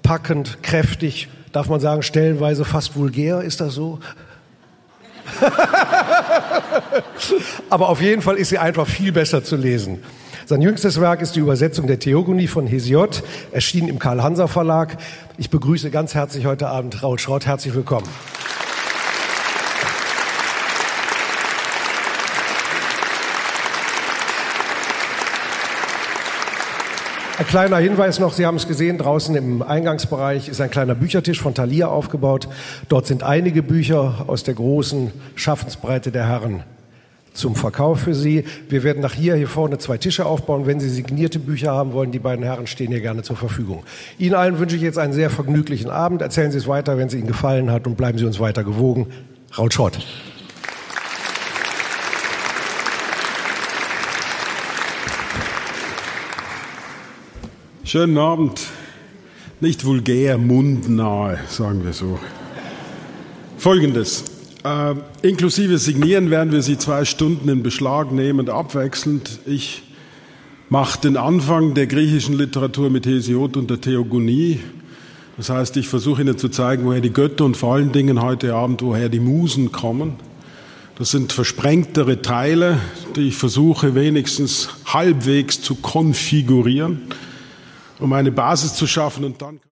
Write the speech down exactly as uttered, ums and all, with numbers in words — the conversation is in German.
packend, kräftig, darf man sagen, stellenweise fast vulgär, ist das so? Aber auf jeden Fall ist sie einfach viel besser zu lesen. Sein jüngstes Werk ist die Übersetzung der Theogonie von Hesiod, erschienen im Karl-Hanser-Verlag. Ich begrüße ganz herzlich heute Abend Raoul Schrott. Herzlich willkommen. Ein kleiner Hinweis noch, Sie haben es gesehen, draußen im Eingangsbereich ist ein kleiner Büchertisch von Thalia aufgebaut. Dort sind einige Bücher aus der großen Schaffensbreite der Herren zum Verkauf für Sie. Wir werden nach hier, hier vorne zwei Tische aufbauen. Wenn Sie signierte Bücher haben wollen, die beiden Herren stehen hier gerne zur Verfügung. Ihnen allen wünsche ich jetzt einen sehr vergnüglichen Abend. Erzählen Sie es weiter, wenn es Ihnen gefallen hat, und bleiben Sie uns weiter gewogen. Raoul Schrott. Schönen Abend. Nicht vulgär, mundnahe, sagen wir so. Folgendes. Äh, inklusive Signieren werden wir Sie zwei Stunden in Beschlag nehmen, abwechselnd. Ich mache den Anfang der griechischen Literatur mit Hesiod und der Theogonie. Das heißt, ich versuche Ihnen zu zeigen, woher die Götter und vor allen Dingen heute Abend, woher die Musen kommen. Das sind versprengtere Teile, die ich versuche wenigstens halbwegs zu konfigurieren, um eine Basis zu schaffen, und dann